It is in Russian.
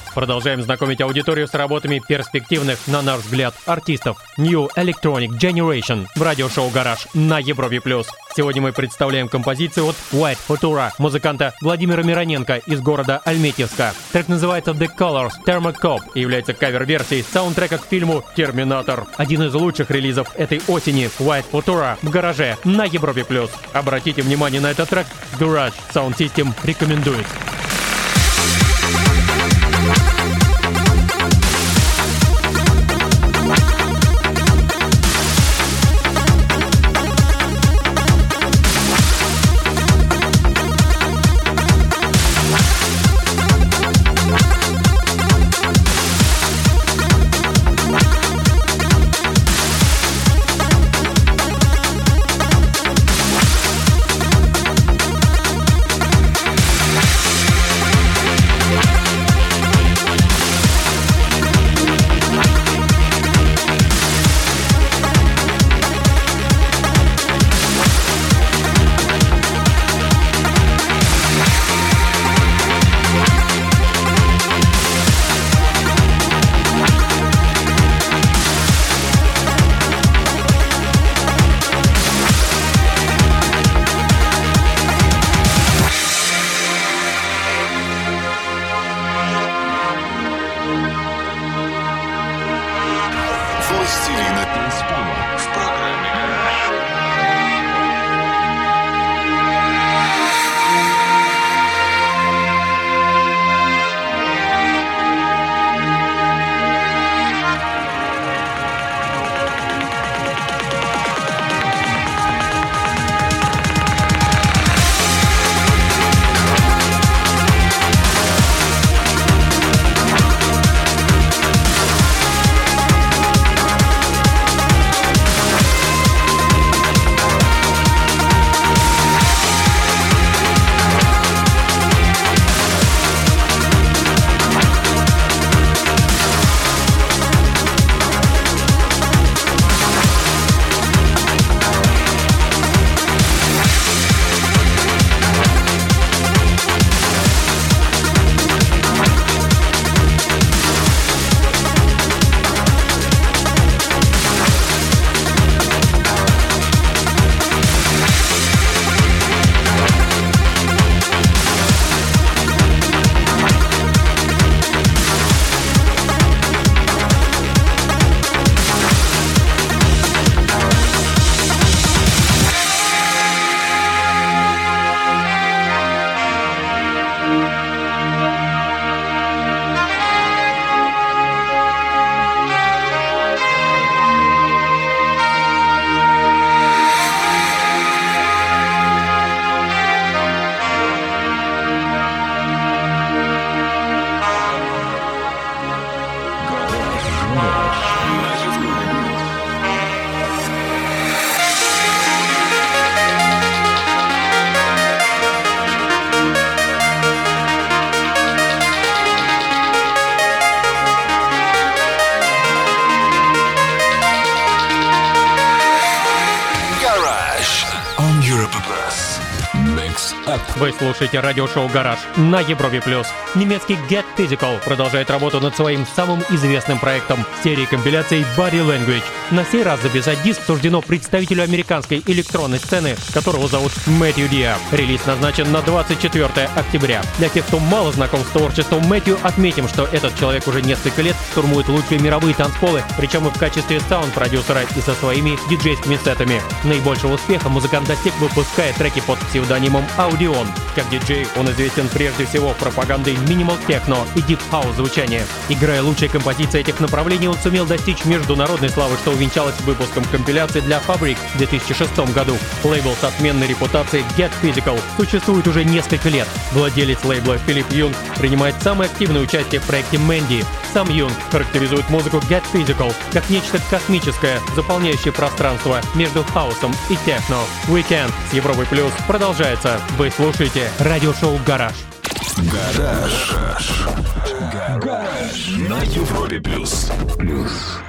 Продолжаем знакомить аудиторию с работами перспективных, на наш взгляд, артистов New Electronic Generation в радиошоу «Гараж» на Европе+. Сегодня мы представляем композицию от White Futura, музыканта Владимира Мироненко из города Альметьевска. Трек называется The Colors Thermocop и является кавер-версией саундтрека к фильму «Терминатор». Один из лучших релизов этой осени. White Futura в «Гараже» на Европе+. Обратите внимание на этот трек. Garage Sound System рекомендует. Властелина танцпола в программе «Гараж». Вы слушаете радиошоу «Гараж» на Европе+. Немецкий Get Physical продолжает работу над своим самым известным проектом — серии компиляций Body Language. На сей раз записать диск суждено представителю американской электронной сцены, которого зовут Мэтью Диа. Релиз назначен на 24 октября. Для тех, кто мало знаком с творчеством Мэтью, отметим, что этот человек уже несколько лет штурмует лучшие мировые танцполы, причем и в качестве саунд-продюсера, и со своими диджейскими сетами. Наибольшего успеха музыкант достиг, выпуская треки под псевдонимом Audion. Как диджей он известен прежде всего пропагандой минимал техно и дип хаус звучания. Играя лучшие композиции этих направлений, он сумел достичь международной славы, что увенчалось выпуском компиляции для Fabric в 2006 году. Лейбл с отменной репутацией Get Physical существует уже несколько лет. Владелец лейбла Филипп Юнг принимает самое активное участие в проекте Mandy. Сам Юнг характеризует музыку Get Physical как нечто космическое, заполняющее пространство между хаосом и техно. Weekend с Европой Плюс продолжается. Вы слушаете радиошоу «Гараж». Гараж. На Европе Плюс.